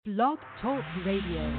Blog Talk Radio.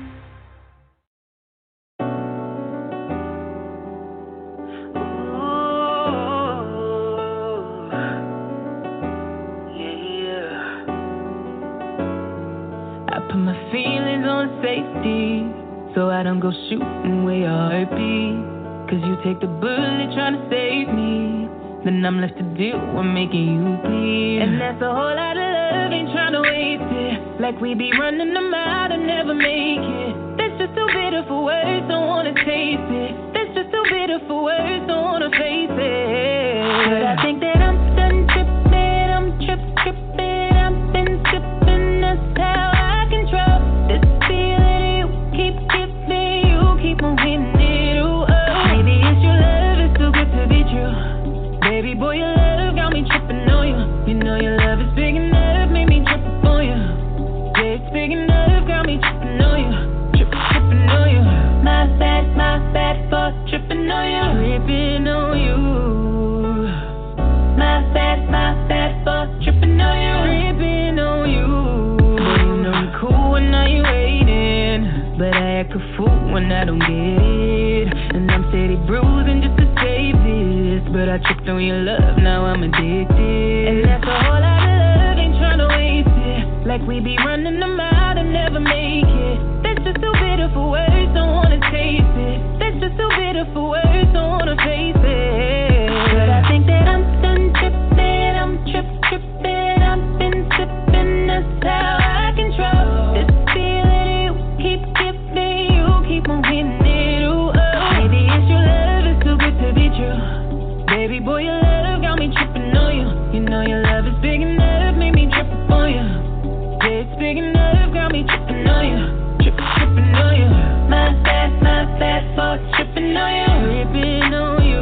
Put my feelings on safety, so I don't go shooting where your heart be. Cause you take the bullet trying to save me, then I'm left to deal with making you bleed. And that's a whole lot of love, ain't trying to waste it. Like we be running them out and never make it. That's just too bitter for words, don't wanna taste it. That's just too bitter for words, don't wanna face it. But I think that I'm done tripping, I'm tripping, I've been sipping, that's how this feeling you keep giving, you keep on hitting it, ooh, oh. Maybe it's your love, it's too good to be true. Baby boy, your love got me tripping on you. You know your love is big enough, made me trip up on you. Yeah, it's big enough, got me tripping on you. Tripping on you. My bad for tripping on you. Tripping on you. My bad for tripping on you. Tripping on you. Cool when now you waiting, but I act a fool when I don't get it. And I'm steady bruising just to save this, but I tripped on your love, now I'm addicted. And that's a whole lot of love, ain't tryna waste it. Like we be running them out and never make it. That's just too bitter for words, don't wanna taste it. That's just too bitter for words, don't wanna face it. But I think that I'm done tripping, I'm tripping, I've been sipping, that's how I control. Baby boy, your love got me tripping on you. You know your love is big enough, made me trip up on you. Yeah, it's big enough, got me tripping on you. Tripping on you. My bad for tripping on you. Tripping on you.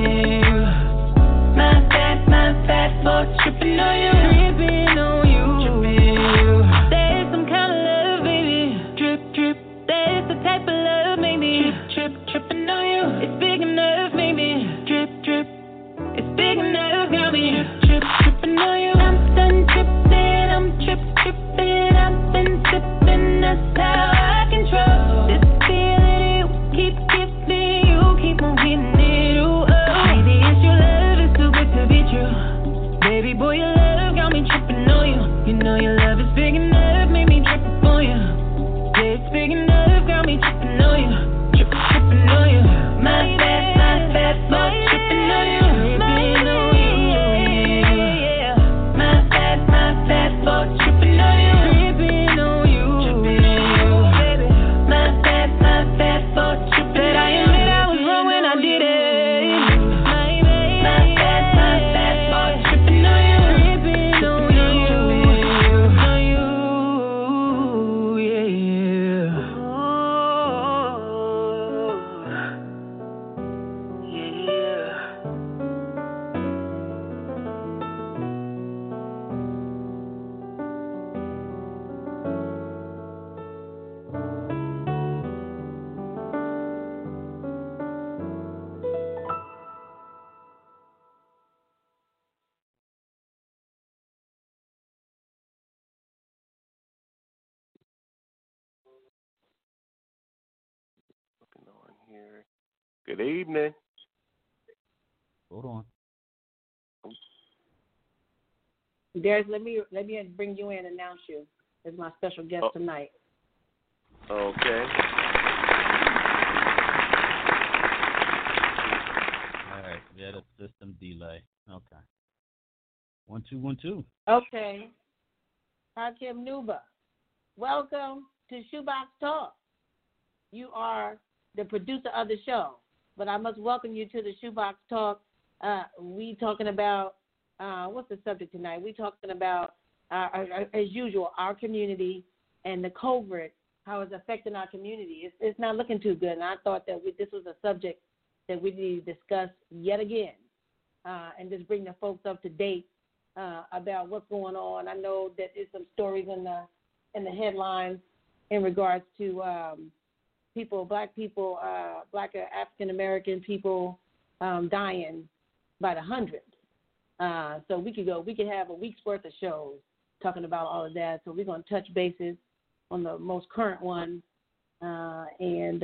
My bad for tripping on you. Tripping on you. There's some kind of love, baby. Drip. There's the type of love, maybe. Tripping on you. It's big enough, maybe. Drip. It's big enough, got me tripping on you. I'm done tripping, I'm tripping, I've been sipping, that's how I control. This feeling you keep giving, you keep on hitting it, ooh, oh. Maybe it's your love, it's too good to be true. Baby boy, your love got me tripping on you. You know your love is big enough, made me trip up on you. Yeah, it's big enough, got me tripping on you. Tripping on you. My bad for tripping on you. On here. Good evening. Hold on. Darius, let me bring you in and announce you as my special guest tonight. Okay. All right, we had a system delay. Okay. 1 2 1 2. Okay. Hakim Nuba, welcome to Shoebox Talk. You are the producer of the show, but I must welcome you to the Shoebox Talk. We talking about what's the subject tonight? We talking about as usual our community and the COVID, how it's affecting our community. It's not looking too good, and I thought that this was a subject that we need to discuss yet again, and just bring the folks up to date about what's going on. I know that there's some stories in the headlines in regards to black African American people dying by the hundreds. So we could have a week's worth of shows talking about all of that. So we're going to touch bases on the most current one, and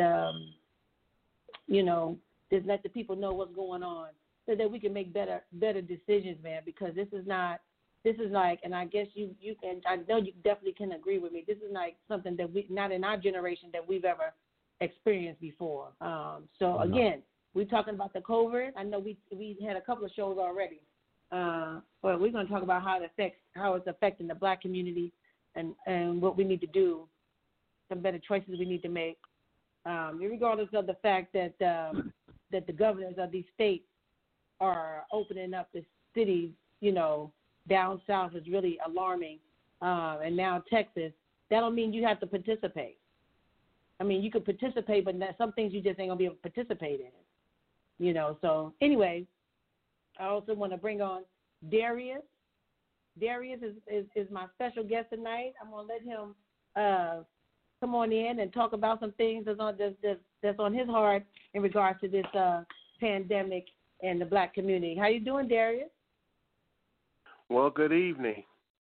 just let the people know what's going on so that we can make better decisions, man. Because this is like, and I guess you can, I know you definitely can agree with me. This is like something that we, not in our generation, that we've ever experienced before. So again, we're talking about the COVID. I know we had a couple of shows already, but we're going to talk about how it's affecting the Black community and what we need to do, some better choices we need to make, regardless of the fact that the governors of these states are opening up the cities, down south is really alarming, and now Texas. That don't mean you have to participate. I mean, you could participate, but some things you just ain't gonna be able to participate in. So anyway, I also want to bring on Darius. Darius is my special guest tonight. I'm gonna let him come on in and talk about some things that's on his heart in regards to this pandemic and the Black community. How you doing, Darius? Well, good evening.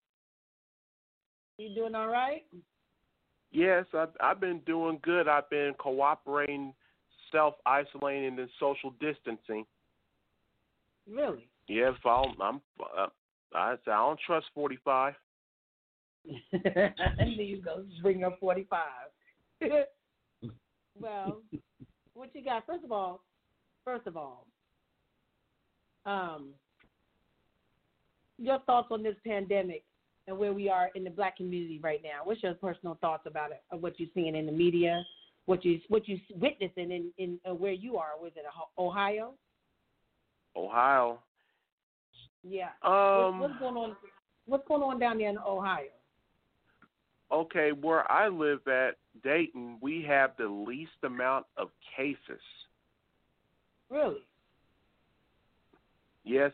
You doing all right? Yes, I've been doing good. I've been cooperating, self-isolating, and social distancing. Really? Yes, I don't trust 45. I knew you go bring up 45. Well, what you got? First of all, your thoughts on this pandemic and where we are in the Black community right now. What's your personal thoughts about it, of what you're seeing in the media, what you witnessing in where you are? Was it Ohio? Ohio. Yeah. What's going on down there in Ohio? Okay, where I live at, Dayton, we have the least amount of cases. Really? Yes,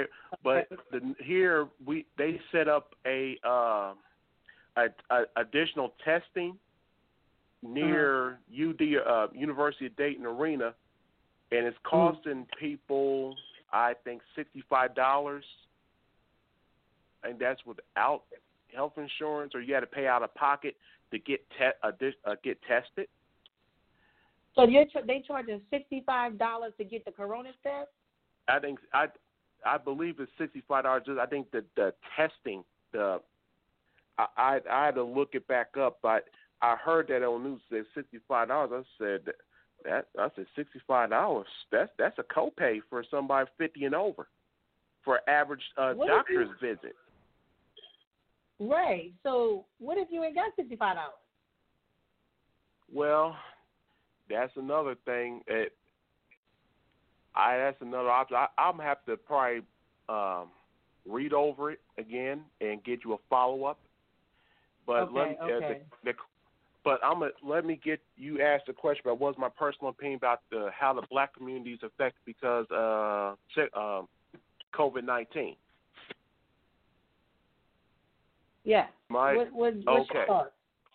here they set up a additional testing near University of Dayton Arena, and it's costing people, I think, $65, and that's without health insurance, or you had to pay out of pocket to get tested. So they charging $65 to get the corona test? I believe it's $65. I think that the testing, I had to look it back up, but I heard that on news said $65. I said $65. That's a copay for somebody 50 and over for average doctor's visit. Right. So what if you ain't got $65? Well, that's another thing. That's another option. I'm going to have to probably read over it again and get you a follow-up. But let me get you asked a question about what's my personal opinion about how the Black community is affected because COVID-19. Yeah. What's your thought?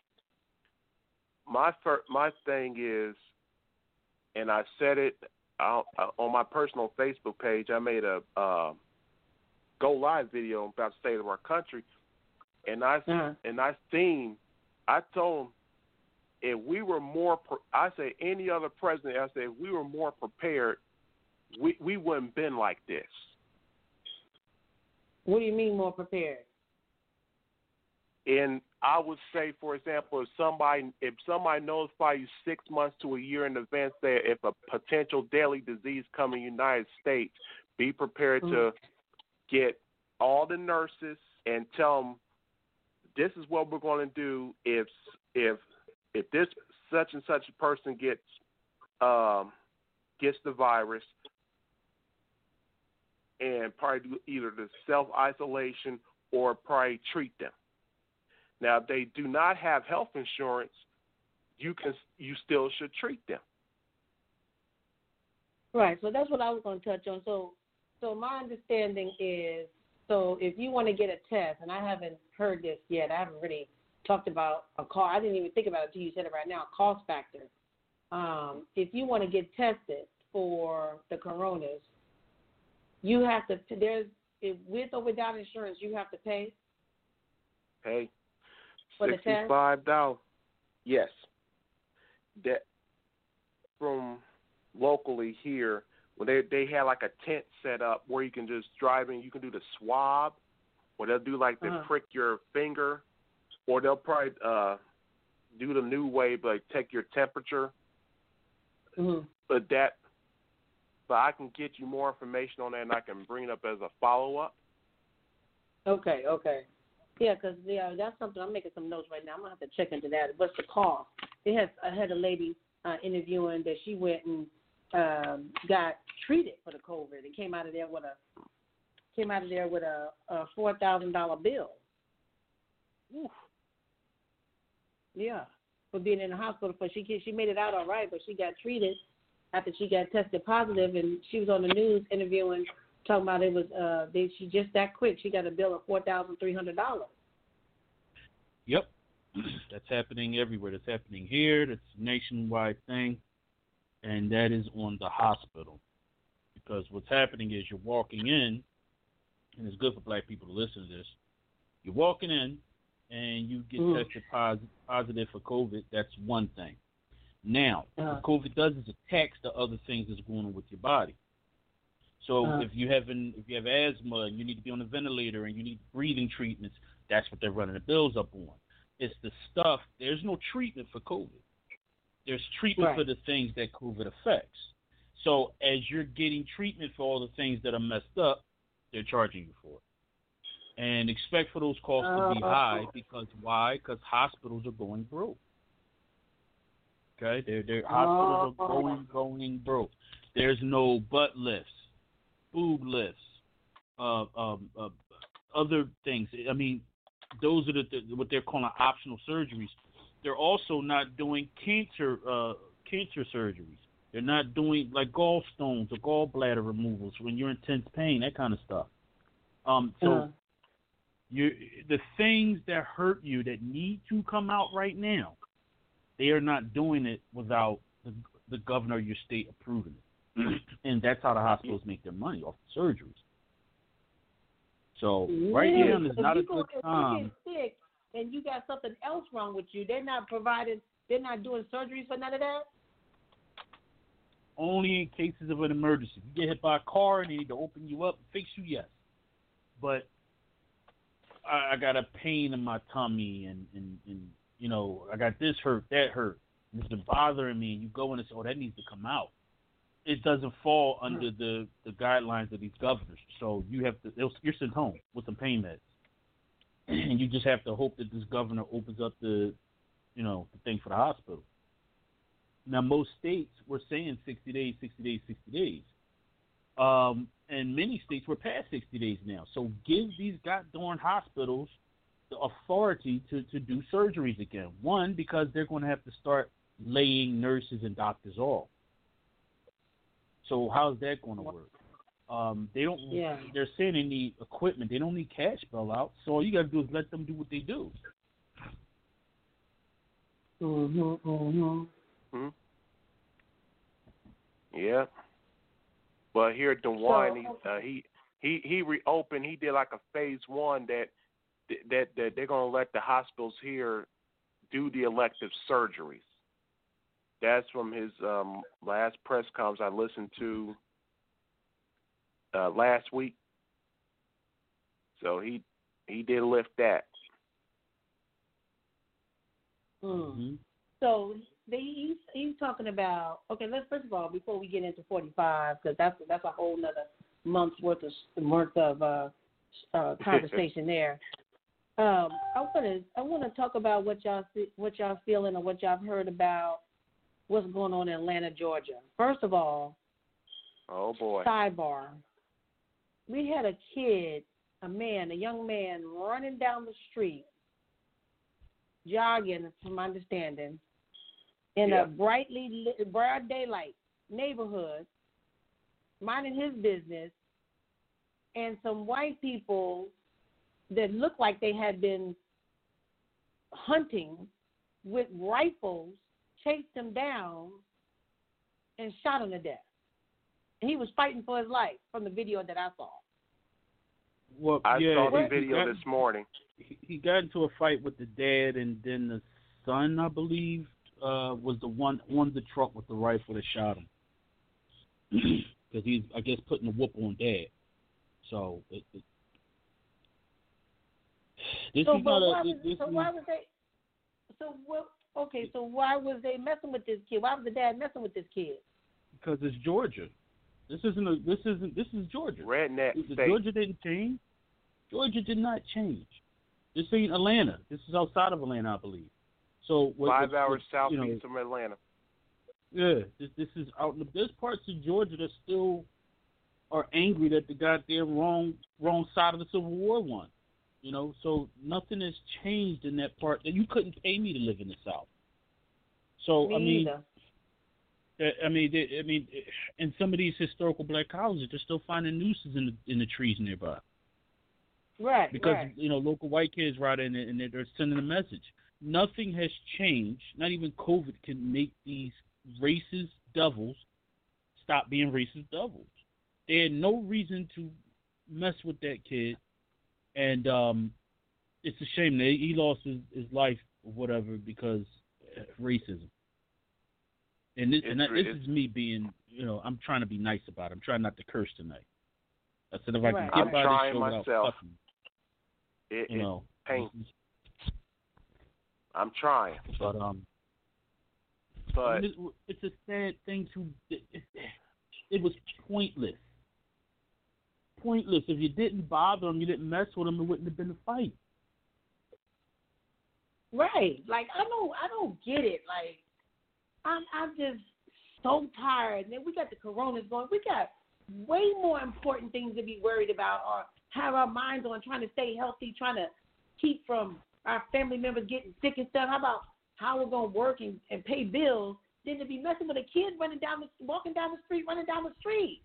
My thing is, and I said it on my personal Facebook page, I made a go live video about the state of our country, and I told them if we were more, I say any other president, I say if we were more prepared, we wouldn't have been like this. What do you mean more prepared? And I would say, for example, if somebody notify you 6 months to a year in advance that if a potential deadly disease comes in the United States, be prepared to get all the nurses and tell them this is what we're going to do if this such and such a person gets the virus, and probably do either the self-isolation or probably treat them. Now, if they do not have health insurance, you still should treat them. Right. So that's what I was going to touch on. So my understanding is, so if you want to get a test, and I haven't heard this yet, I haven't really talked about a cost. I didn't even think about it until you said it right now, a cost factor. If you want to get tested for the coronas, you have to, with or without insurance, you have to pay. Pay. for the test? $65. Yes. That from locally here, when they had like a tent set up where you can just drive in, you can do the swab, or they'll do like they prick your finger, or they'll probably do the new way, but take your temperature. Mm-hmm. But I can get you more information on that, and I can bring it up as a follow-up. Okay. Yeah, because that's something. I'm making some notes right now. I'm going to have to check into that. What's the cost? I had a lady interviewing that she went and got treated for the COVID and came out of there with a $4,000 bill. Oof. Yeah, for being in the hospital. She made it out all right, but she got treated after she got tested positive, and she was on the news interviewing, talking about it was she just that quick. She got a bill of $4,300. Yep, that's happening everywhere. That's happening here. That's a nationwide thing, and that is on the hospital. Because what's happening is you're walking in, and it's good for black people to listen to this. You're walking in, and you get tested positive for COVID. That's one thing. Now, what COVID does is attacks the other things that's going on with your body. So if you have asthma and you need to be on a ventilator and you need breathing treatments, that's what they're running the bills up on. It's the stuff. There's no treatment for COVID. There's treatment for the things that COVID affects. So as you're getting treatment for all the things that are messed up, they're charging you for it. And expect for those costs to be high because why? Because hospitals are going broke. Okay, their hospitals are going broke. There's no butt lifts, boob lifts, other things. I mean, those are what they're calling optional surgeries. They're also not doing cancer surgeries. They're not doing like gallstones or gallbladder removals when you're in intense pain, that kind of stuff. The things that hurt you that need to come out right now, they are not doing it without the governor of your state approving it. And that's how the hospitals make their money, off the surgeries. So right now is not a good time. If you get sick and you got something else wrong with you, they're not doing surgeries for none of that? Only in cases of an emergency. If you get hit by a car and they need to open you up and fix you, yes. But I got a pain in my tummy and you know, I got this hurt, that hurt. It's been bothering me, and you go in and say, that needs to come out. It doesn't fall under the guidelines of these governors. So you're sent home with some pain meds. And you just have to hope that this governor opens up the thing for the hospital. Now, most states were saying 60 days. And many states were past 60 days now. So give these goddamn hospitals the authority to do surgeries again. One, because they're going to have to start laying nurses and doctors off. So how's that going to work? They're saying they need equipment. They don't need cash bailouts. So all you got to do is let them do what they do. Yeah. But here at DeWine, he reopened. He did like a phase 1 that they're going to let the hospitals here do the elective surgeries. That's from his last press conference I listened to last week. So he did lift that. So he's talking about, okay, let's first of all, before we get into 45, because that's a whole nother month's worth of conversation there. I want to talk about what y'all feeling or what y'all heard about what's going on in Atlanta, Georgia. First of all, oh boy, sidebar. We had a young man running down the street, jogging, from my understanding, in a broad daylight neighborhood, minding his business, and some white people that looked like they had been hunting with rifles chased him down and shot him to death. And he was fighting for his life from the video that I saw. Well, I saw the he video got, this morning. he got into a fight with the dad, and then the son, I believe, was the one on the truck with the rifle that shot him. Because he's, I guess, putting a whoop on dad. So why was they messing with this kid? Why was the dad messing with this kid? Because it's Georgia. This is Georgia. Redneck state. Georgia didn't change. Georgia did not change. This ain't Atlanta. This is outside of Atlanta, I believe. So 5 hours southeast of Atlanta. Yeah, this is out. There's parts of Georgia that still are angry that the goddamn wrong side of the Civil War won. So nothing has changed in that part. That you couldn't pay me to live in the South. So Me either. In some of these historical black colleges, they're still finding nooses in the trees nearby. Right. Because local white kids right in it, and they're sending a message. Nothing has changed. Not even COVID can make these racist devils stop being racist devils. They had no reason to mess with that kid, and it's a shame that he lost his life or whatever because of racism. And this is me being, I'm trying to be nice about it. I'm trying not to curse tonight. I said if I can get by this show without fucking, it's painful. I'm trying. But it's a sad thing it was pointless. Pointless. If you didn't bother him, you didn't mess with him, it wouldn't have been a fight. Right. Like I don't get it. Like I'm just so tired. And then we got the coronas going. We got way more important things to be worried about or have our minds on, trying to stay healthy, trying to keep from our family members getting sick and stuff. How about how we're going to work and pay bills than to be messing with a kid walking down the street, running down the street.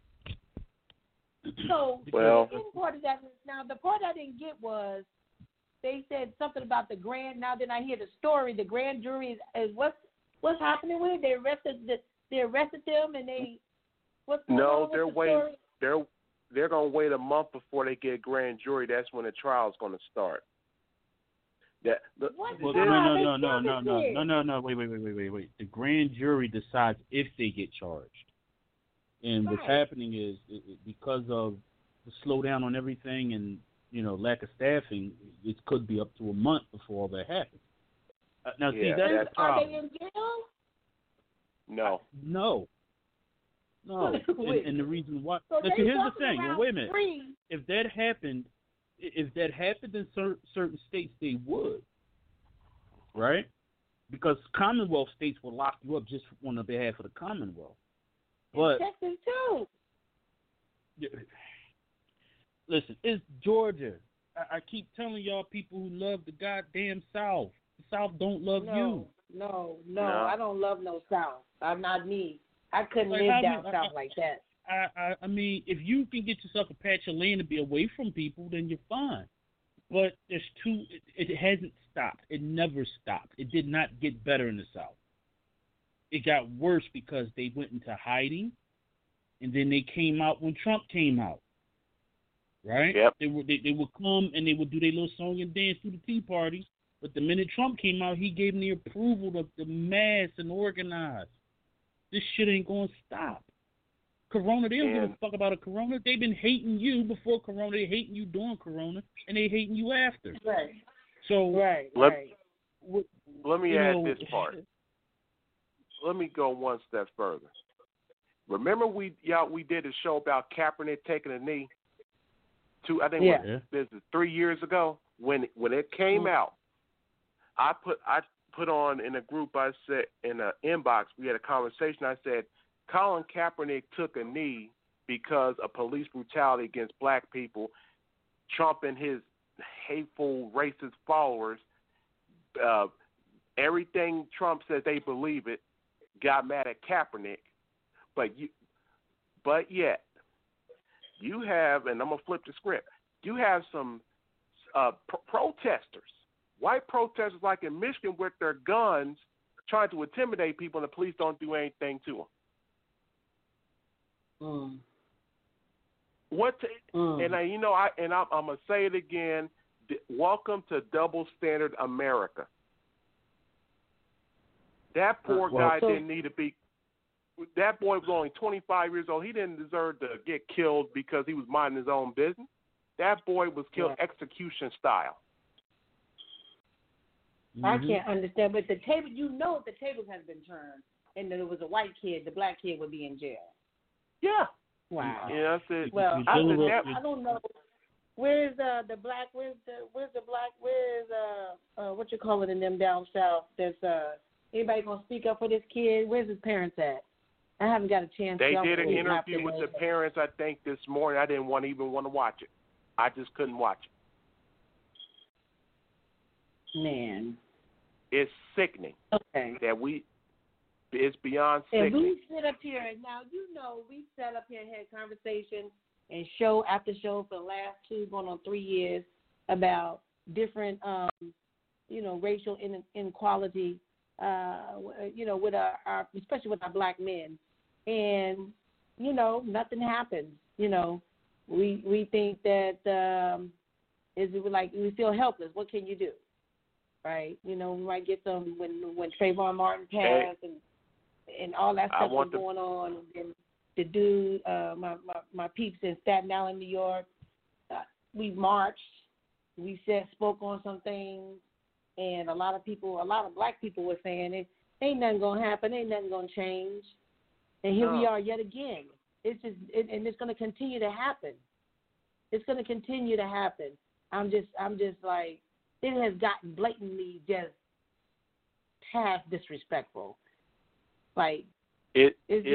So the part of that, now the part I didn't get was they said something about the grand. Now then I hear the story. The grand jury is what's happening with it? They arrested them and they what's going on with the story? They're going to wait a month before they get grand jury. That's when the trial is going to start. No. Wait. The grand jury decides if they get charged. And what's happening is because of the slowdown on everything and, lack of staffing, it could be up to a month before all that happens. Now, see, that's the problem. Are they in jail? No. and the reason why. So now, see, here's the thing. Well, wait a minute. If that happened in certain states, they would, right? Because Commonwealth states will lock you up just on the behalf of the Commonwealth. But Texas too. Listen, it's Georgia. I keep telling y'all people who love the goddamn South. The South don't love you. No, I don't love no South. I'm not me. I couldn't live down south like that. I mean, if you can get yourself a patch of land to be away from people, then you're fine. But it hasn't stopped. It never stopped. It did not get better in the South. It got worse because they went into hiding, and then they came out when Trump came out. Right? Yep. They would come and they would do their little song and dance through the Tea Party. But the minute Trump came out, he gave them the approval to mass and organize. This shit ain't going to stop. Corona, they don't give a fuck about a Corona. They've been hating you before Corona. They hating you during Corona, and they hating you after. Right. So let me add this part. Let me go one step further. Remember we did a show about Kaepernick taking a knee. This is 3 years ago when it came out. I put on in a group. I said in an inbox we had a conversation. I said Colin Kaepernick took a knee because of police brutality against black people. Trump and his hateful racist followers, everything Trump says they believe it, got mad at Kaepernick. But yet you have, and I'm gonna flip the script. You have some protesters, white protesters, like in Michigan, with their guns, trying to intimidate people, and the police don't do anything to them. And I'm gonna say it again. Welcome to double standard America. That poor guy didn't need to be. That boy was only 25 years old. He didn't deserve to get killed because he was minding his own business. That boy was killed execution style. I can't understand, but the tables has been turned, and there was a white kid. The black kid would be in jail. Yeah. Wow. Yeah, that's it. Well, I don't know. Where's the black? Where's what you call it in them down south? There's anybody gonna speak up for this kid? Where's his parents at? I haven't got a chance. They did an interview with the parents, I think, this morning. I didn't even want to watch it. I just couldn't watch it. Man, it's sickening. Okay. It's beyond sickening. And we sit up here now. We sat up here and had conversations and show after show for the last 2 going on 3 years about different, racial inequality. With our especially with our black men, and nothing happens. We think that we feel helpless. What can you do, right? We might get some when Trayvon Martin passed and all that stuff was going on, and the dude, my peeps in Staten Island, New York, we marched, we spoke on some things. And a lot of black people were saying it ain't nothing gonna happen, ain't nothing gonna change. And here we are yet again. It's just and it's gonna continue to happen. It's gonna continue to happen. I'm just like, it has gotten blatantly just past disrespectful. Like I'm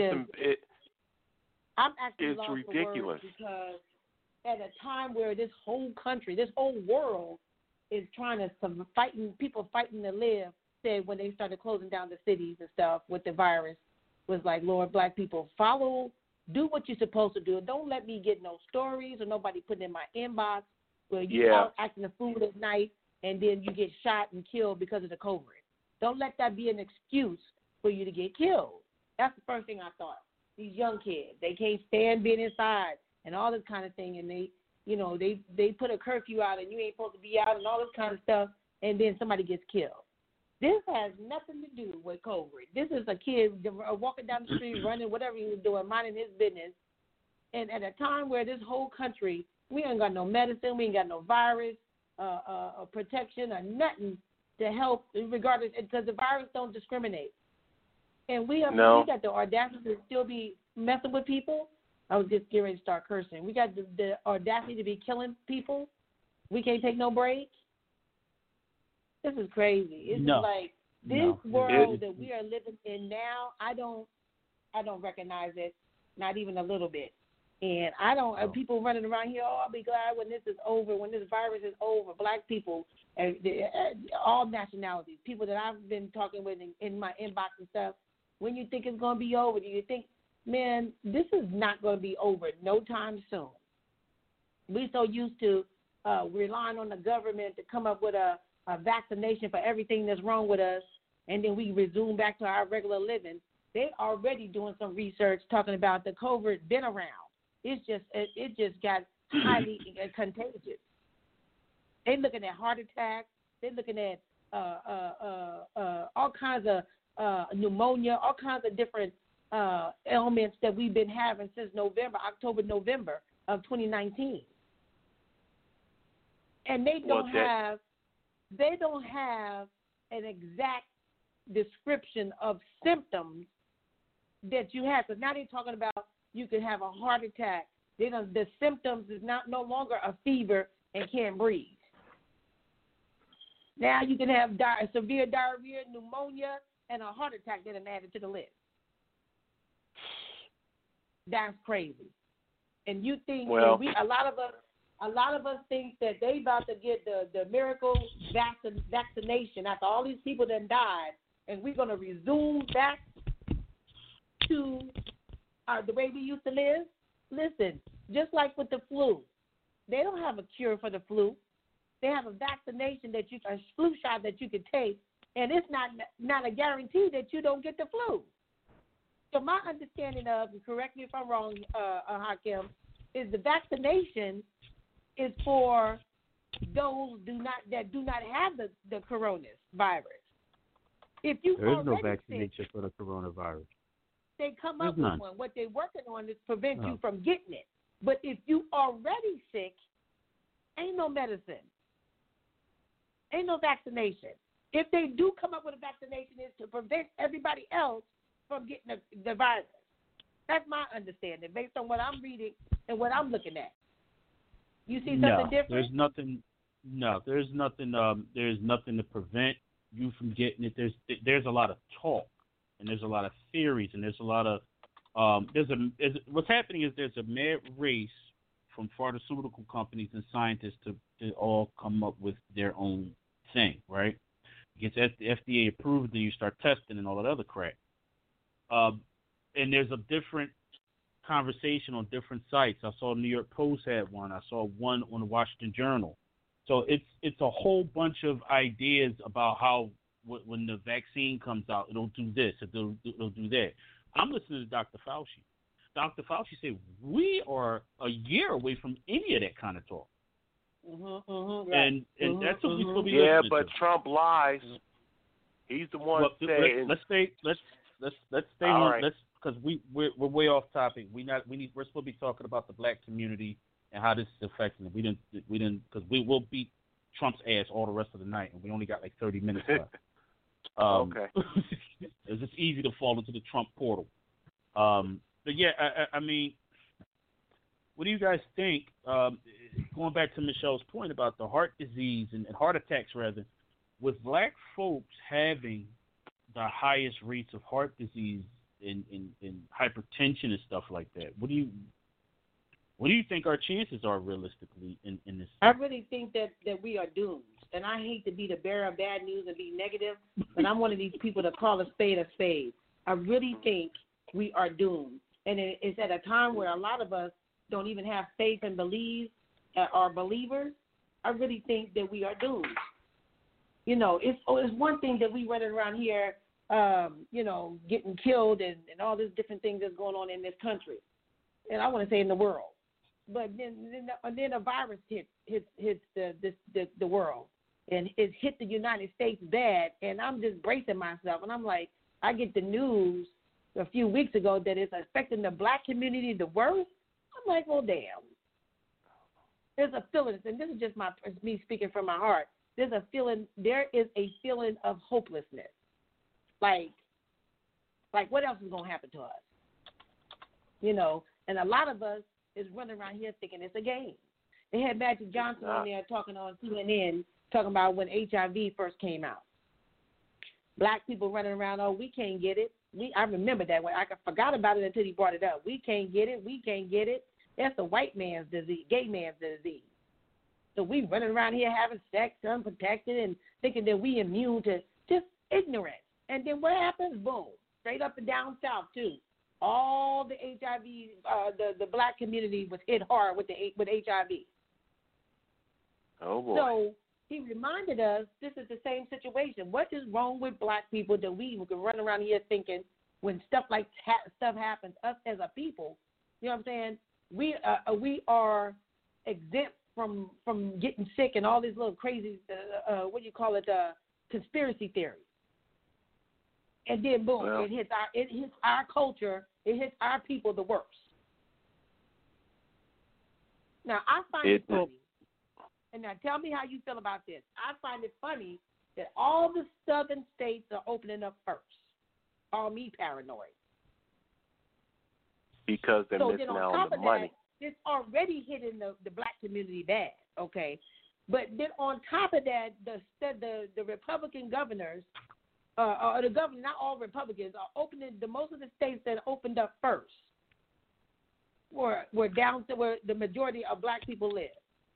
actually it's lost ridiculous for words because at a time where this whole country, this whole world is trying to people fighting to live, said when they started closing down the cities and stuff with the virus, was like, Lord, black people, do what you're supposed to do. Don't let me get no stories or nobody putting in my inbox where you out acting the fool at night and then you get shot and killed because of the COVID. Don't let that be an excuse for you to get killed. That's the first thing I thought. These young kids, they can't stand being inside and all this kind of thing, and they put a curfew out and you ain't supposed to be out and all this kind of stuff, and then somebody gets killed. This has nothing to do with COVID. This is a kid walking down the street, running, whatever he was doing, minding his business. And at a time where this whole country, we ain't got no medicine, we ain't got no virus, protection or nothing to help, regardless, because the virus don't discriminate. And we got the audacity to still be messing with people. I was just getting ready to start cursing. We got the audacity to be killing people. We can't take no break. This is crazy. It's like this world that we are living in now. I don't recognize it, not even a little bit. And I don't. People running around here. Oh, I'll be glad when this is over. When this virus is over. Black people, all nationalities, people that I've been talking with in my inbox and stuff. When you think it's going to be over, do you think? Man, this is not going to be over no time soon. We're so used to relying on the government to come up with a vaccination for everything that's wrong with us, and then we resume back to our regular living. They're already doing some research talking about the COVID been around. It just got highly contagious. They're looking at heart attacks. They're looking at all kinds of pneumonia, all kinds of different ailments that we've been having since October, November of 2019. And they don't have an exact description of symptoms that you have. Because now they're talking about you could have a heart attack. The symptoms is no longer a fever and can't breathe. Now you can have severe diarrhea, pneumonia, and a heart attack that are added to the list. That's crazy. And you think a lot of us think that they about to get the miracle vaccination after all these people that died, and we're going to resume back to the way we used to live. Listen, just like with the flu, they don't have a cure for the flu. They have a vaccination a flu shot that you can take, and it's not a guarantee that you don't get the flu. So my understanding of, and correct me if I'm wrong, Hakim, is the vaccination is for those that do not have the coronavirus. If you there is no already vaccination sick, for the coronavirus. they come There's up none. with one. What they're working on is prevent No. you from getting it. But if you already sick, ain't no medicine. Ain't no vaccination. If they do come up with a vaccination, it's to prevent everybody else from getting the virus. That's my understanding based on what I'm reading and what I'm looking at. You see something different? There's nothing. No, there's nothing. There's nothing to prevent you from getting it. There's a lot of talk, and there's a lot of theories, and there's a lot of what's happening is there's a mad race from pharmaceutical companies and scientists to all come up with their own thing, right? It gets FDA approved, then you start testing and all that other crap. And there's a different conversation on different sites. I saw New York Post had one. I saw one on the Washington Journal. So it's a whole bunch of ideas about how when the vaccine comes out, it'll do this, it'll do that. I'm listening to Dr. Fauci. Dr. Fauci said we are a year away from any of that kind of talk. Right. And that's what we're supposed to be Yeah, listening but to. Trump lies. He's the one saying. Let's stay All on. right. Let's because we're way off topic. We're supposed to be talking about the black community and how this is affecting it. We didn't because we will beat Trump's ass all the rest of the night, and we only got like 30 minutes left. Okay. It's just easy to fall into the Trump portal. But yeah, I mean, what do you guys think? Going back to Michelle's point about the heart disease and heart attacks, rather, with black folks having the highest rates of heart disease and hypertension and stuff like that, what do you think our chances are realistically in this? I really think that we are doomed. And I hate to be the bearer of bad news and be negative, but I'm one of these people that call a spade a spade. I really think we are doomed. And it's at a time where a lot of us don't even have faith and believe are believers. I really think that we are doomed. You know, it's one thing that we running around here, getting killed and all these different things that's going on in this country. And I want to say in the world. But then a virus hits the world, and it hit the United States bad. And I'm just bracing myself, and I'm like, I get the news a few weeks ago that it's affecting the black community the worst. I'm like, well, damn. There's a feeling, and this is just me speaking from my heart. There is a feeling of hopelessness. Like what else is gonna happen to us? You know, and a lot of us is running around here thinking it's a game. They had Magic Johnson on there talking on CNN, talking about when HIV first came out. Black people running around, oh, we can't get it. I remember that when I forgot about it until he brought it up. We can't get it. We can't get it. That's the white man's disease, gay man's disease. So we running around here having sex unprotected and thinking that we immune to just ignorance. And then what happens? Boom, straight up and down south too. All the HIV, the black community was hit hard with HIV. Oh boy. So he reminded us this is the same situation. What is wrong with black people that we can run around here thinking when stuff like stuff happens, us as a people, you know what I'm saying? We are exempt from getting sick and all these little crazy conspiracy theories. And then boom, it hits our culture, it hits our people the worst. Now I find it funny. And now tell me how you feel about this. I find it funny that all the southern states are opening up first. Call me paranoid. Because they're missing out on the money. It's already hitting the black community bad, okay? But then on top of that, the Republican governors, or the governor, not all Republicans, are opening most of the states that opened up first. Were down to where the majority of black people live.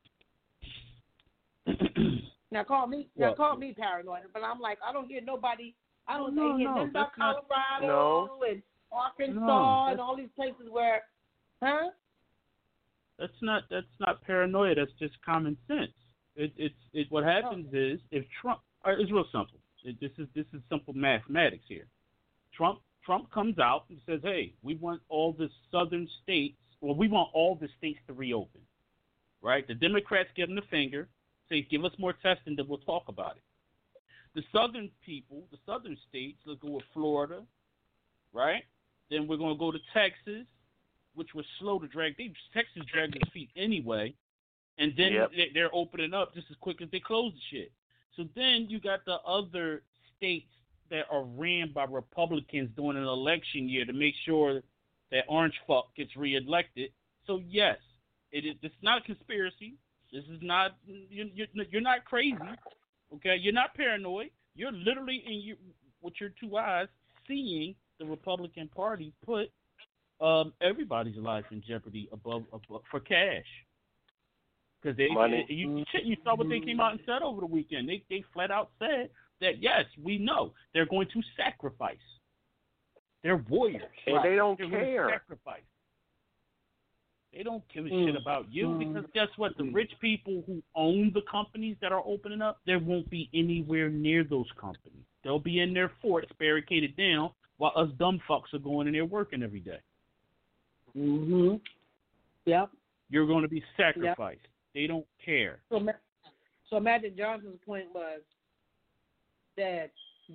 Now call me paranoid, but I'm like, I don't hear nobody. I don't hear nothing about Colorado and Arkansas and all these places where, huh? That's not paranoia. That's just common sense. What happens is if Trump, it's real simple. This is simple mathematics here. Trump comes out and says, hey, we want all the southern states well, we want all the states to reopen, right? The Democrats give them the finger, say, give us more testing, then we'll talk about it. The southern people, the southern states, let's go with Florida, right? Then we're going to go to Texas, which was slow to drag. Texas dragged their feet anyway, and then they're opening up just as quick as they close the shit. So then you got the other states that are ran by Republicans during an election year to make sure that orange fuck gets reelected. So yes, it's not a conspiracy. This is not you're not crazy, okay? You're not paranoid. You're literally with your two eyes seeing the Republican Party put everybody's life in jeopardy above for cash. Because you saw what they came out and said over the weekend. They flat out said that yes, we know they're going to sacrifice. They're warriors, and they don't they're care. Sacrifice. They don't give a shit about you because guess what? The rich people who own the companies that are opening up, there won't be anywhere near those companies. They'll be in their forts barricaded down while us dumb fucks are going in there working every day. Mhm. Yep. You're going to be sacrificed. Yep. They don't care. So Magic Johnson's point was that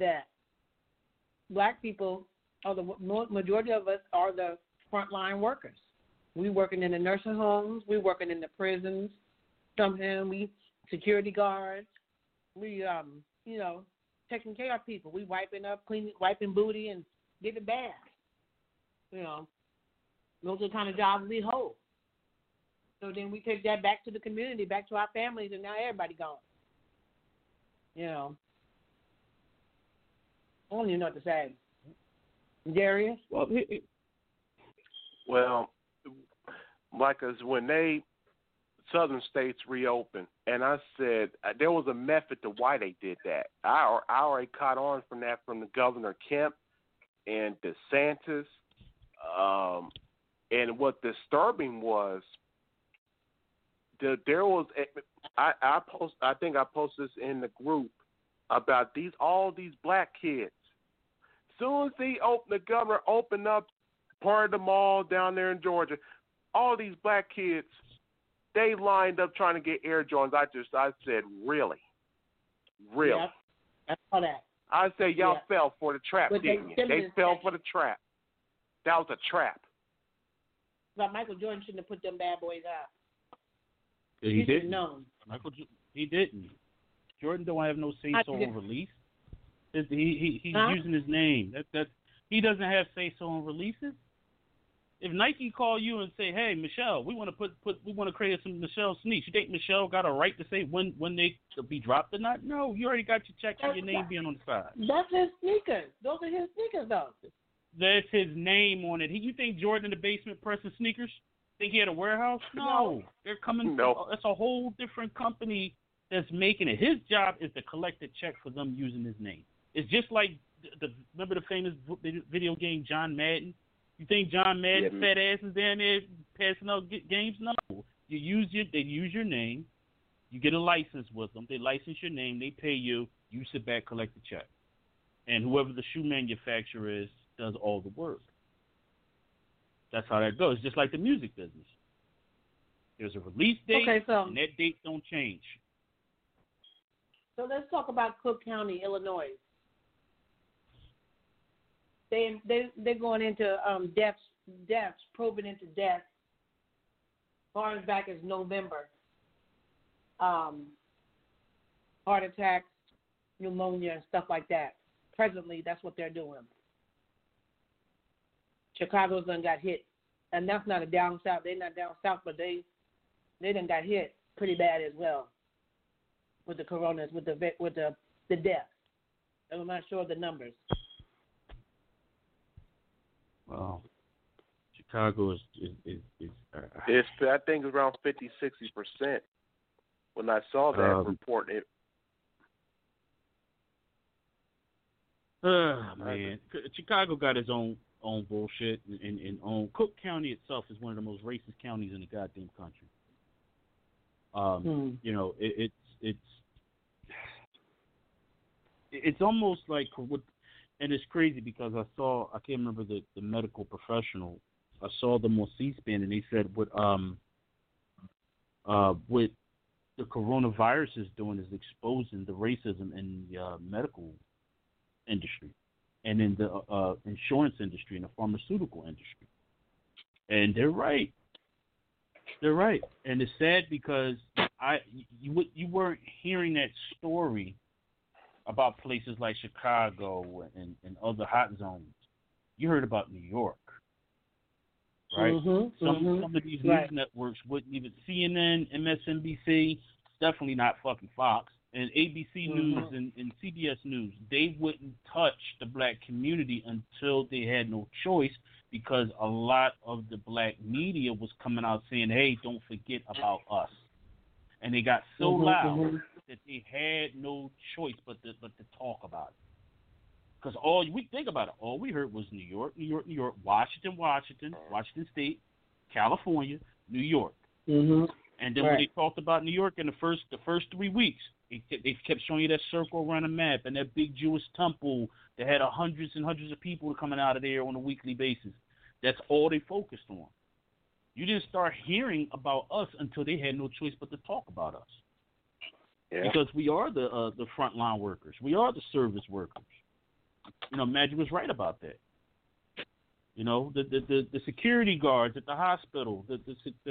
black people, or the majority of us, are the frontline workers. We working in the nursing homes. We working in the prisons. Somehow we security guards. We taking care of people. We wiping up, wiping booty, and getting bath. Those are the kind of jobs we hold. So then we take that back to the community, back to our families, and now everybody gone. I don't even know what to say. Darius? Well, like us when southern states reopened, and I said there was a method to why they did that. I already caught on from that from the Governor Kemp and DeSantis. And what disturbing was there was I think I posted this in the group about all these black kids. Soon as the governor opened up part of the mall down there in Georgia, all these black kids, they lined up trying to get Air Jordans. I said, really? Yeah, I saw that. I said, y'all fell for the trap, didn't you? They fell for the trap. That was a trap. But Michael Jordan shouldn't have put them bad boys out. He didn't. He didn't. Jordan don't have no say-so on release. He's using his name. That he doesn't have say-so on releases. If Nike call you and say, "Hey, Michelle, we want to create some Michelle sneaks," you think Michelle got a right to say when they be dropped or not? No, you already got your check for your name being on the side. That's his sneakers. Those are his sneakers, though. That's his name on it. You think Jordan in the basement pressing sneakers? Think he had a warehouse? No. They're coming. No. It's a whole different company that's making it. His job is to collect a check for them using his name. It's just like remember the famous video game John Madden? You think John Madden fat ass is down there passing out games? No. They use your name. You get a license with them. They license your name. They pay you. You sit back, collect the check. And whoever the shoe manufacturer is does all the work. That's how that goes. Just like the music business. There's a release date, and that date don't change. So let's talk about Cook County, Illinois. They're going into deaths, probing into deaths, far as back as November. Heart attacks, pneumonia, and stuff like that. Presently, that's what they're doing. Chicago's done got hit, and that's not a down south. They're not down south, but they done got hit pretty bad as well with the coronas, with the death. I'm not sure of the numbers. Well, Chicago is it's I think around 50-60%. When I saw that report, man, Chicago got its own bullshit and own. Cook County itself is one of the most racist counties in the goddamn country. You know, it's almost like what, and it's crazy because I can't remember the medical professional I saw them on C-SPAN, and they said what the coronavirus is doing is exposing the racism in the medical industry and in the insurance industry and the pharmaceutical industry. And they're right. They're right. And it's sad because you weren't hearing that story about places like Chicago and other hot zones. You heard about New York, right? Some of these news networks wouldn't even, CNN, MSNBC, definitely not fucking Fox, and ABC News and CBS News, they wouldn't touch the black community until they had no choice, because a lot of the black media was coming out saying, hey, don't forget about us. And they got so loud that they had no choice but to talk about it. Because we think about it, all we heard was New York, Washington State, California, New York. And then when they talked about New York in the first 3 weeks, they kept showing you that circle around the map and that big Jewish temple that had hundreds and hundreds of people coming out of there on a weekly basis. That's all they focused on. You didn't start hearing about us until they had no choice but to talk about us. Yeah. Because we are the frontline workers. We are the service workers. You know, Magic was right about that. You know, the security guards at the hospital, the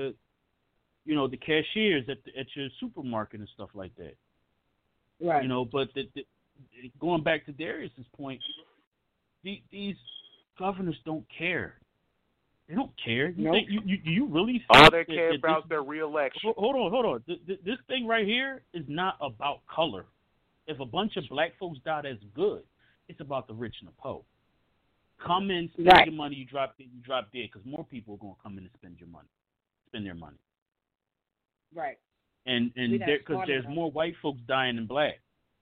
cashiers at your supermarket and stuff like that. Right. You know, but going back to Darius's point, these governors don't care. They don't care. You think you really think all they care about their reelection? Hold on. This thing right here is not about color. If a bunch of black folks die, that's good. It's about the rich and the poor. Come in, spend your money. You drop dead, because more people are going to come in and spend their money. Right. And because there's more white folks dying than black.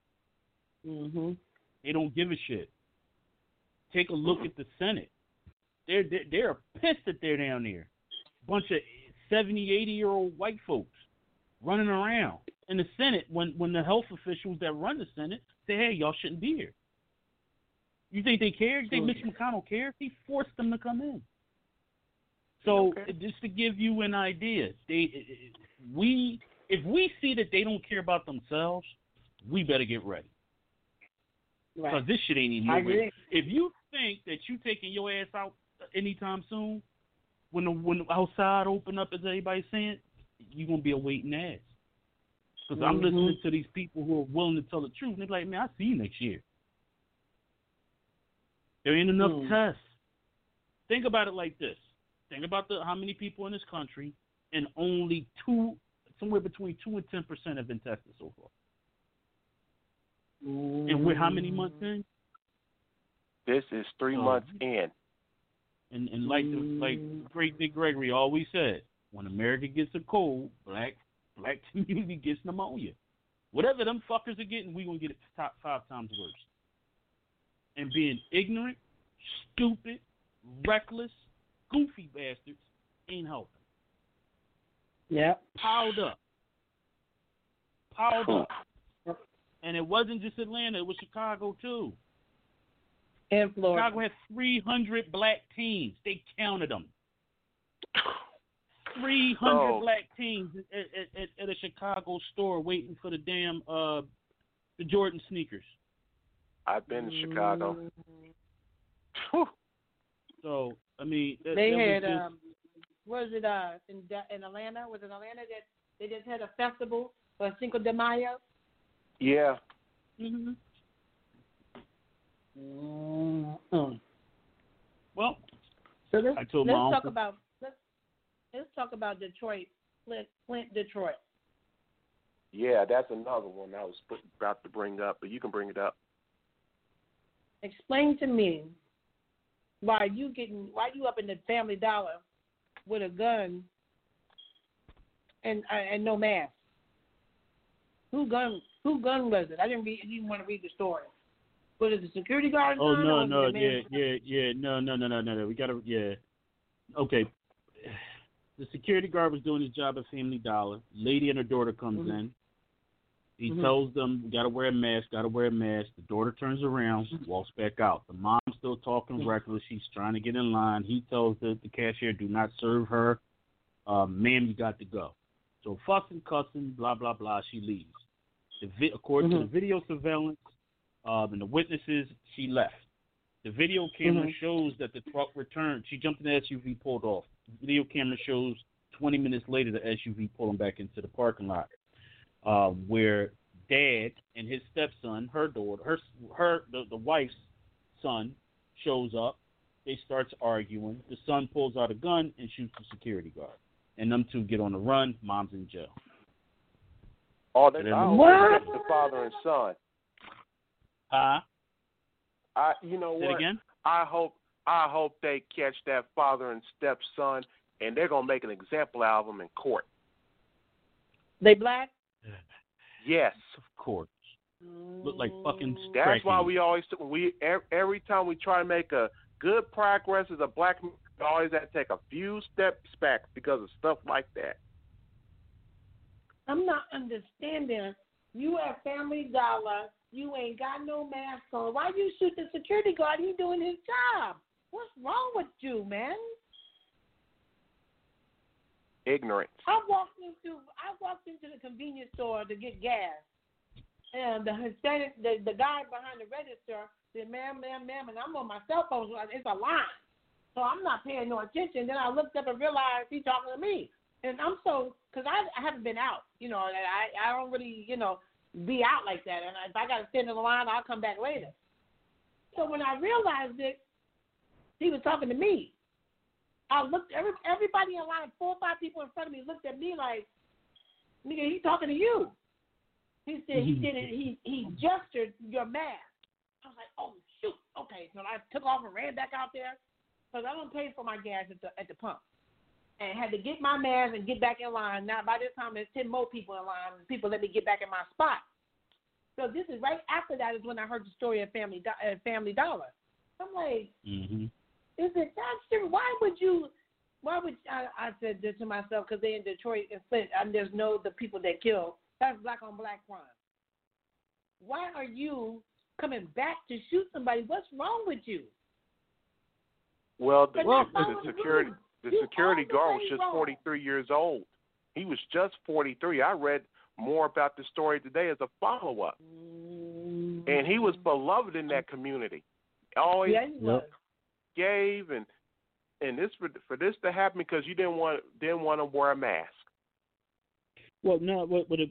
They don't give a shit. Take a look at the Senate. They're pissed that they're down there. Bunch of 70, 80-year-old white folks running around in the Senate when the health officials that run the Senate say, hey, y'all shouldn't be here. You think they care? You think Mitch McConnell cares? He forced them to come in. So just to give you an idea, if we see that they don't care about themselves, we better get ready. Because this shit ain't even moving. If you think that you taking your ass out anytime soon, when the outside open up, as everybody's saying, you're going to be a waiting ass. Because I'm listening to these people who are willing to tell the truth, and they're like, man, I'll see you next year. There ain't enough tests. Think about it like this. Think about how many people in this country, and only somewhere between 2 and 10% have been tested so far. And we're how many months in? This is 3 months in. And like great Big Gregory always said, when America gets a cold, black community gets pneumonia. Whatever them fuckers are getting, we're going to get it 5 times worse. And being ignorant, stupid, reckless, goofy bastards ain't helping. Yeah. Piled up. And it wasn't just Atlanta, it was Chicago too. And Florida. Chicago had 300 black teams. They counted them. 300 black teams at a Chicago store waiting for the damn the Jordan sneakers. I've been to Chicago. So, I mean, they had was it in Atlanta? Was it in Atlanta that they just had a festival for Cinco de Mayo? Yeah. Well, so let's talk about Detroit, Flint, Detroit. Yeah, that's another one I was about to bring up, but you can bring it up. Explain to me why you up in the Family Dollar with a gun and no mask? Who gun was it? I didn't want to read the story. Was it the security guard? Oh no, no. We gotta, okay. The security guard was doing his job at Family Dollar. Lady and her daughter comes in. He tells them, got to wear a mask, got to wear a mask. The daughter turns around, walks back out. The mom's still talking reckless. She's trying to get in line. He tells the cashier, do not serve her. Ma'am, you got to go. So fussing, cussing, blah, blah, blah, she leaves. According to the video surveillance and the witnesses, she left. The video camera shows that the truck returned. She jumped in the SUV, pulled off. The video camera shows 20 minutes later the SUV pulling back into the parking lot, where Dad and his stepson, her daughter, the wife's son, shows up. They starts arguing. The son pulls out a gun and shoots the security guard. And them two get on the run. Mom's in jail. Oh, that's the father and son. Huh? You know Say what? it again? I hope they catch that father and stepson, and they're gonna make an example out of them in court. They black? Yes, of course. Look like fucking. That's why we always every time we try to make a good progress as a black man, we always have to take a few steps back because of stuff like that. I'm not understanding. You at Family Dollar. You ain't got no mask on. Why you shoot the security guard? He doing his job. What's wrong with you, man? Ignorance. I walked into the convenience store to get gas, and the Hispanic, the guy behind the register said, "Ma'am," and I'm on my cell phone. So it's a line, so I'm not paying no attention. Then I looked up and realized he's talking to me, and I'm so because I haven't been out, I don't really, be out like that. And if I got to stand in the line, I'll come back later. So when I realized it, he was talking to me. I looked, everybody in line, 4 or 5 people in front of me looked at me like, nigga, he's talking to you. He said he did it. He gestured your mask. I was like, oh, shoot. Okay. So I took off and ran back out there because I don't pay for my gas at the pump. And had to get my mask and get back in line. Now, by this time, there's 10 more people in line, and people let me get back in my spot. So this is right after that is when I heard the story of Family Dollar. I'm like, is it that serious? Why would I said this to myself because they in Detroit and Flint, and there's the people that kill. That's black on black crime. Why are you coming back to shoot somebody? What's wrong with you? Well, the security guard was just 43 years old. He was just 43. I read more about the story today as a follow-up. And he was beloved in that community. Always gave and this for this to happen because you didn't want to wear a mask. Well, no,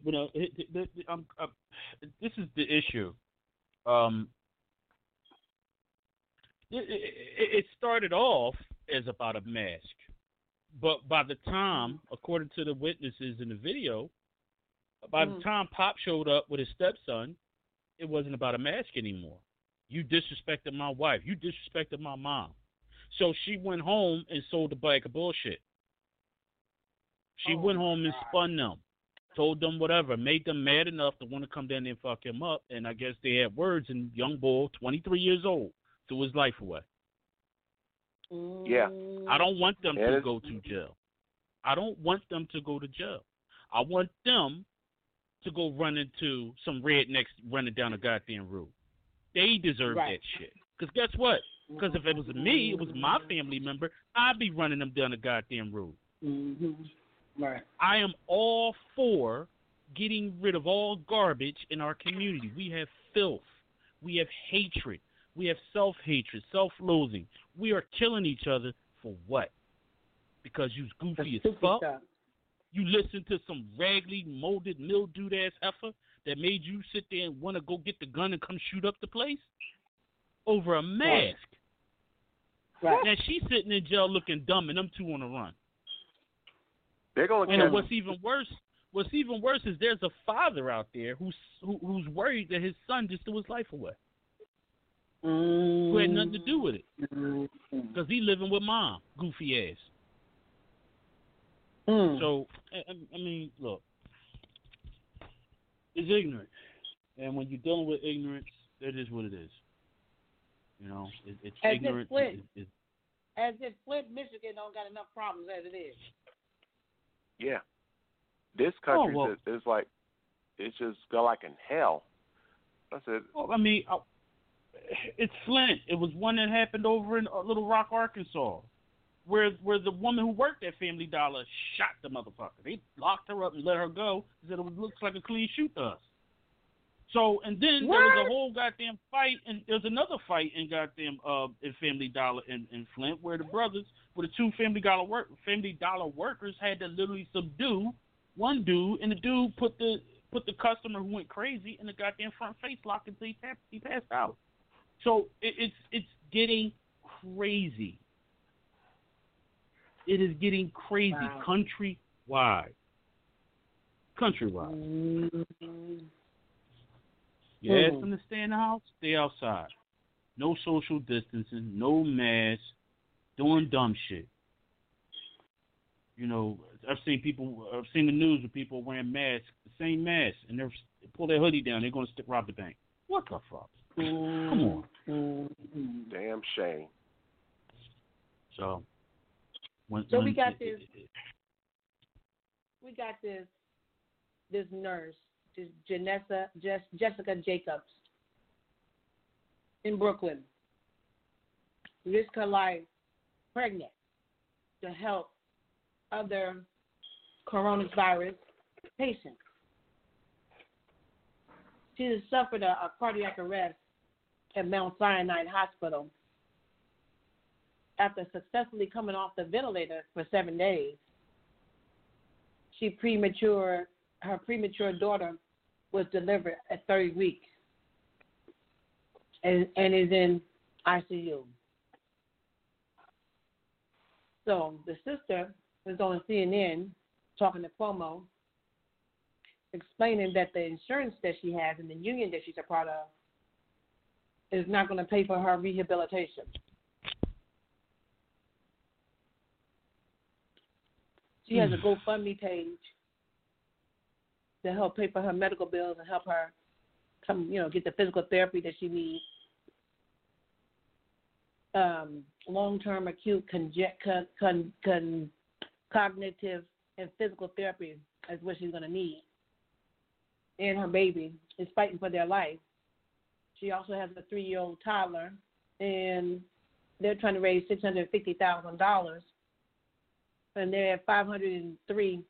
this is the issue. It started off as about a mask, but by the time, according to the witnesses in the video, by the time Pop showed up with his stepson, it wasn't about a mask anymore. You disrespected my wife. You disrespected my mom. So she went home and sold a bag of bullshit. She went home and spun them, told them whatever, made them mad enough to want to come down there and fuck him up. And I guess they had words, and young boy, 23 years old, threw his life away. Yeah. I don't want them to go to jail. I don't want them to go to jail. I want them to go run into some rednecks running down a goddamn road. They deserve that shit. Because guess what? Because if it was me, it was my family member, I'd be running them down the goddamn road. Right. I am all for getting rid of all garbage in our community. We have filth. We have hatred. We have self-hatred, self-loathing. We are killing each other for what? Because you's goofy as fuck? Stuff. You listen to some raggedy, molded, mildewed-ass heifer that made you sit there and want to go get the gun and come shoot up the place? Over a mask. Right. Now, she's sitting in jail looking dumb, and them two on the run. They're going to And what's even worse is there's a father out there who's worried that his son just threw his life away. Who had nothing to do with it. Because he living with mom, goofy ass. So, I mean, look, it's ignorant. And when you're dealing with ignorance, that is what it is. It's as ignorant. As if Flint, Michigan don't got enough problems as it is. Yeah. This country is like, it's just go like in hell. That's it. Well, I mean, it's Flint. It was one that happened over in Little Rock, Arkansas, where the woman who worked at Family Dollar shot the motherfucker. They locked her up and let her go. Said it looks like a clean shoot to us. So, and then there was a whole goddamn fight, and there's another fight in goddamn in Family Dollar in Flint, where the brothers, where the two Family Dollar workers had to literally subdue one dude, and the dude put the customer who went crazy in the goddamn front face lock until he passed out. So it's getting crazy. It is getting crazy. Wow. Countrywide. Mm-hmm. You ask them to stay in the house, stay outside. No social distancing, no masks, doing dumb shit. You know, I've seen the news where people wearing masks, the same mask, and they pull their hoodie down, they're going to rob the bank. What the fuck? Come on. Damn shame. So, we got this. We got this nurse, Jessica Jacobs, in Brooklyn, risked her life, pregnant, to help other coronavirus patients. She has suffered a cardiac arrest at Mount Sinai Hospital after successfully coming off the ventilator for 7 days. Her premature daughter was delivered at 30 weeks and is in ICU. So the sister was on CNN talking to Cuomo, explaining that the insurance that she has and the union that she's a part of is not going to pay for her rehabilitation. She has a GoFundMe page to help pay for her medical bills and help her get the physical therapy that she needs. Long-term acute cognitive and physical therapy is what she's going to need. And her baby is fighting for their life. She also has a 3-year-old toddler, and they're trying to raise $650,000, and they're at $503,622.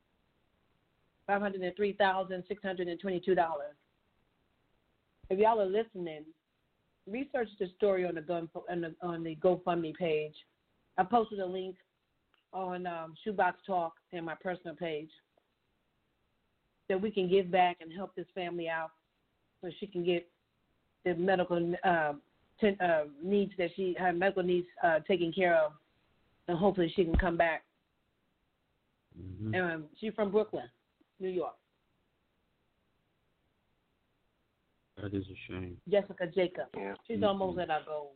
If y'all are listening, research the story on the GoFundMe page. I posted a link on Shoebox Talk and my personal page that we can give back and help this family out so she can get the medical needs her medical needs taken care of, and hopefully she can come back. Mm-hmm. She's from Brooklyn, New York. That is a shame. Jessica Jacobs. Yeah. She's almost at our goal.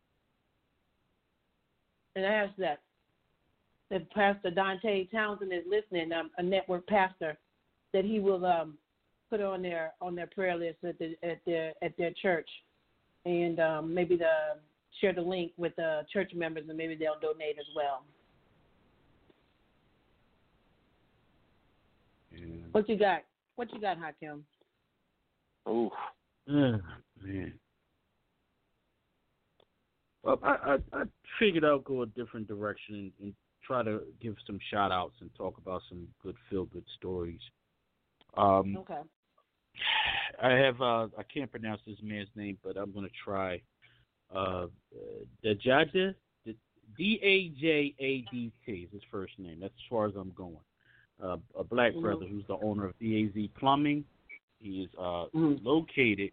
And I ask that if Pastor Dante Townsend is listening, a network pastor, that he will put her on their prayer list at their church, and maybe share the link with the church members, and maybe they'll donate as well. Yeah. What you got? Hakim? Ooh. Man. Well, I figured I'll go a different direction and try to give some shout outs and talk about some good feel good stories. Okay. I have I can't pronounce this man's name, but I'm gonna try. Dajada, Dajadt is his first name. That's as far as I'm going. A black brother who's the owner of DAZ Plumbing. He is located.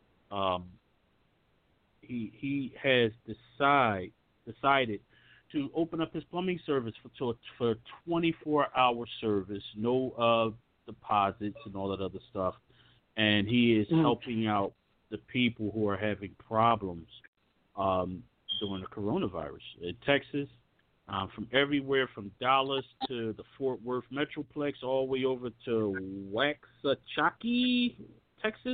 He has decided to open up his plumbing service for 24-hour service, no deposits and all that other stuff, and he is helping out the people who are having problems during the coronavirus in Texas. From everywhere from Dallas to the Fort Worth Metroplex, all the way over to Waxahachie, Texas.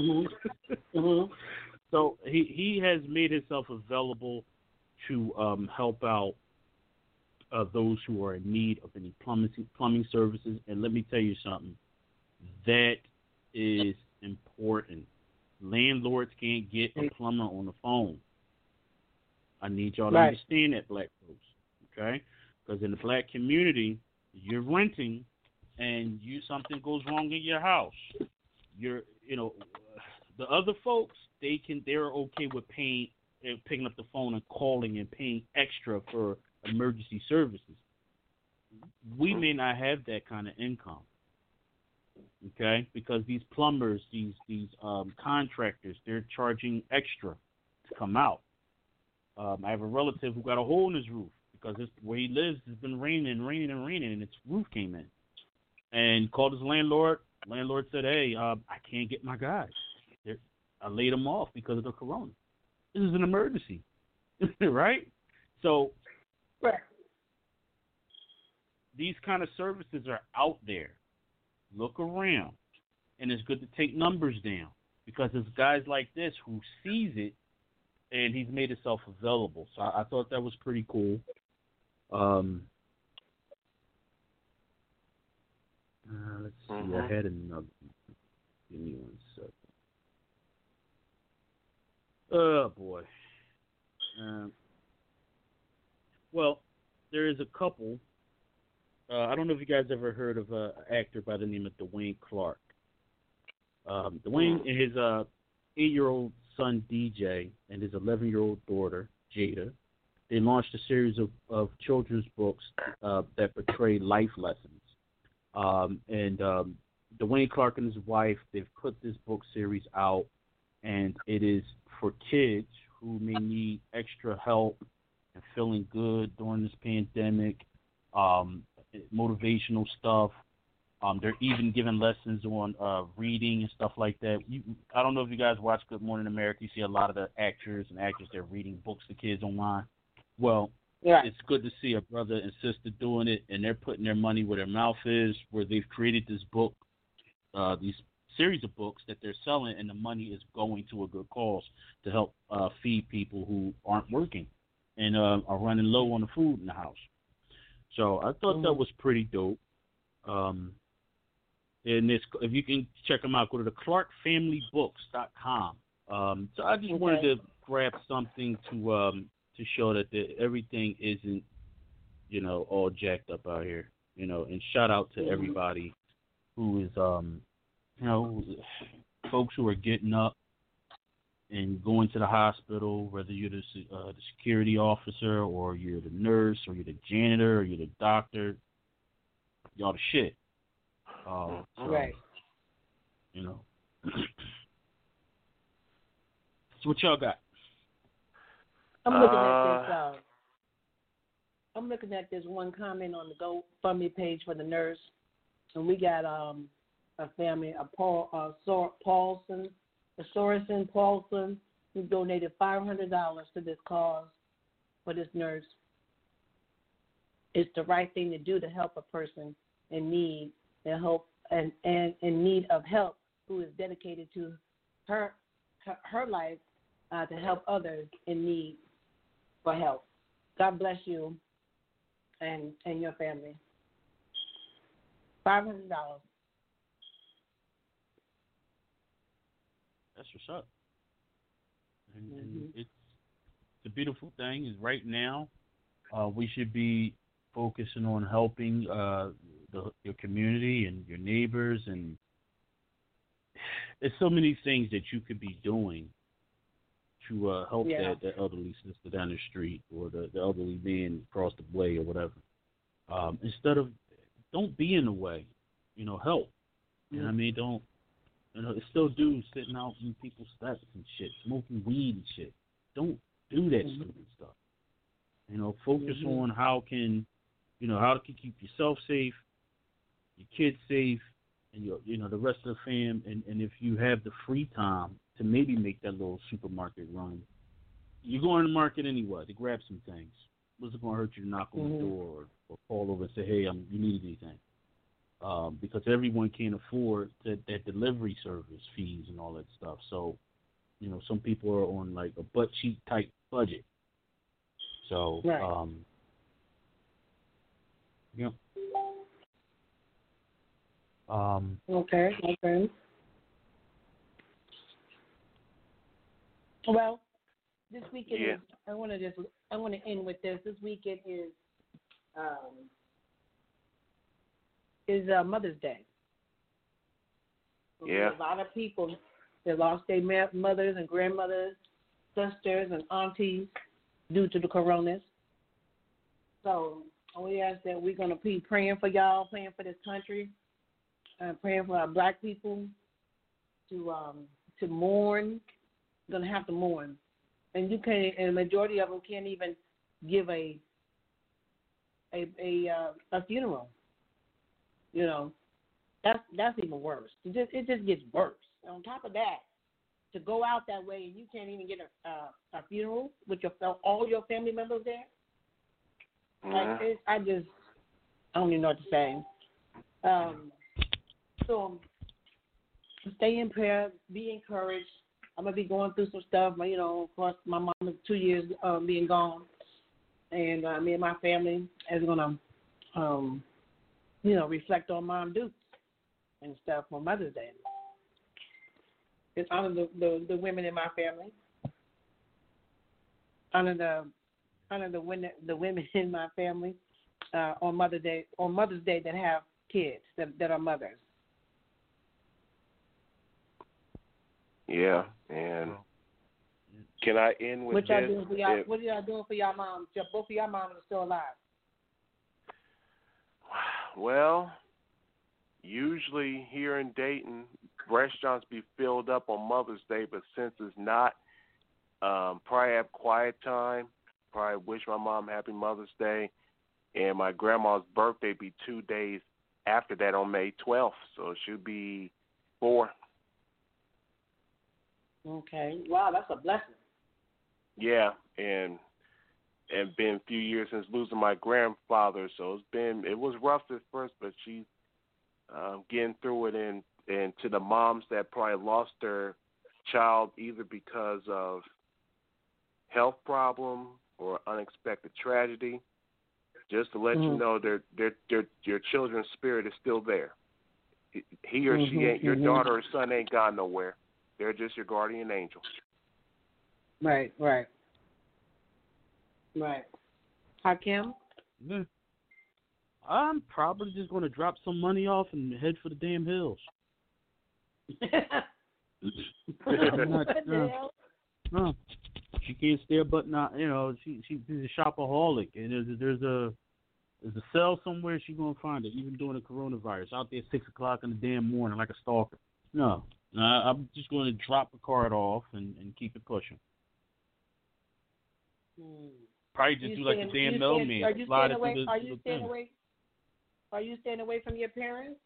So he has made himself available to help out those who are in need of any plumbing services. And let me tell you something, that is important. Landlords can't get a plumber on the phone. I need y'all to understand that, black folks, okay? Because in the black community, you're renting, and something goes wrong in your house. The other folks, they're okay with paying, picking up the phone and calling and paying extra for emergency services. We may not have that kind of income, okay? Because these plumbers, these contractors, they're charging extra to come out. I have a relative who got a hole in his roof because where he lives has been raining, and its roof came in. And called his landlord. Landlord said, "Hey, I can't get my guys. I laid them off because of the corona. This is an emergency," right? So, these kind of services are out there. Look around, and it's good to take numbers down because it's guys like this who sees it, and he's made himself available. So I thought that was pretty cool. Let's see. I had another. Give me 1 second. Oh, boy. Well, there is a couple. I don't know if you guys ever heard of an actor by the name of Dwayne Clark. Dwayne and his 8-year-old son, DJ, and his 11-year-old daughter, Jada, they launched a series of children's books that portray life lessons. And Dwayne Clark and his wife, they've put this book series out, and it is for kids who may need extra help and feeling good during this pandemic, motivational stuff. They're even giving lessons on reading and stuff like that. I don't know if you guys watch Good Morning America. You see a lot of the actors and actors, they're reading books to kids online. Well, it's good to see a brother and sister doing it, and they're putting their money where their mouth is, where they've created this book, these series of books that they're selling, and the money is going to a good cause to help feed people who aren't working and are running low on the food in the house. So I thought that was pretty dope. And if you can check them out, go to the ClarkFamilyBooks.com. So I just wanted to grab something to show that everything isn't, all jacked up out here, and shout out to everybody who is, folks who are getting up and going to the hospital, whether you're the security officer or you're the nurse or you're the janitor or you're the doctor, y'all the shit. So, So what y'all got? I'm looking at this one comment on the GoFundMe page for the nurse, and we got a family, Paulson, who donated $500 to this cause for this nurse. It's the right thing to do to help a person in need and hope and in need of help who is dedicated to her life to help others in need for help. God bless you and your family. $500. That's what's up. And it's a beautiful thing. Is right now we should be focusing on helping your community and your neighbors, and there's so many things that you could be doing to help that elderly sister down the street or the elderly man across the way or whatever. Instead of, don't be in the way, help. You know what I mean? Don't, it's still dudes sitting out in people's steps and shit, smoking weed and shit. Don't do that stupid stuff. Focus on how to keep yourself safe, your kids safe, and the rest of the fam. And if you have the free time to maybe make that little supermarket run, you go in the market anyway to grab some things. What's it going to hurt you to knock on the door or call over and say, hey, you need anything? Because everyone can't afford that delivery service fees and all that stuff. So, some people are on like a butt cheek type budget. So, Okay. Well, this weekend Yeah. is. I want to end with this. This weekend is Mother's Day. Yeah. A lot of people that lost their mothers and grandmothers, sisters and aunties due to the coronas. So we ask that we're going to be praying for y'all, praying for this country, praying for our black people to mourn. Going to have to mourn, and you can't. And the majority of them can't even give a funeral. You know, that's even worse. It just gets worse. On top of that, to go out that way and you can't even get a funeral with all your family members there. I don't even know what to say. So stay in prayer, be encouraged. I'm gonna be going through some stuff. Of course, my mom is 2 years being gone, and me and my family is gonna, reflect on Mom Dukes and stuff for Mother's Day. It's honor the women in my family, honor the women in my family on Mother's Day that have kids that are mothers. Yeah, and can I end with what y'all this? doing for y'all? What are y'all doing for y'all moms? Both of y'all moms are still alive. Well, usually here in Dayton, restaurants be filled up on Mother's Day, but since it's not, probably have quiet time. Probably wish my mom happy Mother's Day, and my grandma's birthday be 2 days after that on May 12th, so it should be 4. Okay. Wow, that's a blessing. Yeah, and been a few years since losing my grandfather, so it was rough at first, but she's getting through it. And to the moms that probably lost their child either because of health problem or unexpected tragedy, just to let you know, your children's spirit is still there. He or she ain't your daughter or son ain't gone nowhere. They're just your guardian angel. Right. Hakim? Yeah. I'm probably just going to drop some money off and head for the damn hills. I'm not, What the hell? no. She can't stare, but not. She's a shopaholic, and there's a cell somewhere she's gonna find it, even during the coronavirus. Out there at 6 o'clock in the damn morning, like a stalker. No, I'm just going to drop the card off and keep it pushing. Probably just do like the damn mailman. Are you staying away from your parents?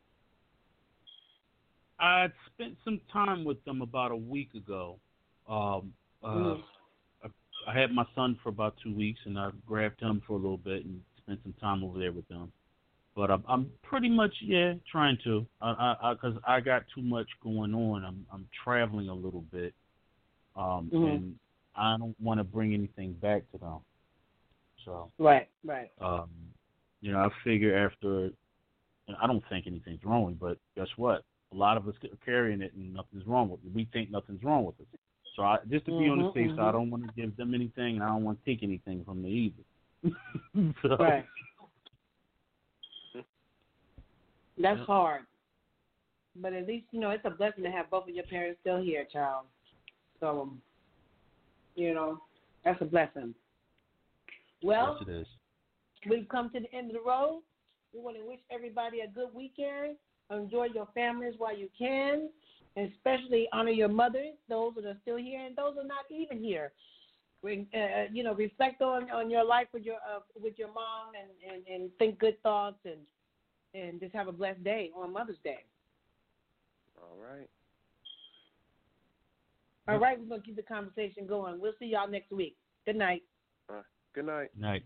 I spent some time with them about a week ago. I had my son for about 2 weeks, and I grabbed him for a little bit and spent some time over there with them. But I'm pretty much trying to, because I got too much going on. I'm traveling a little bit, and I don't want to bring anything back to them. So right. I figure after, I don't think anything's wrong, but guess what? A lot of us are carrying it, and nothing's wrong with it. We think nothing's wrong with us. So just to be on the safe side, I don't want to give them anything, and I don't want to take anything from them either. So. Right. That's hard. But at least, it's a blessing to have both of your parents still here, child. So, that's a blessing. Well, yes, it is. We've come to the end of the road. We want to wish everybody a good weekend. Enjoy your families while you can, and especially honor your mothers, those that are still here and those that are not even here. Reflect on your life with your mom and think good thoughts and just have a blessed day on Mother's Day. All right. All right, we're going to keep the conversation going. We'll see y'all next week. Good night. Good night. Night.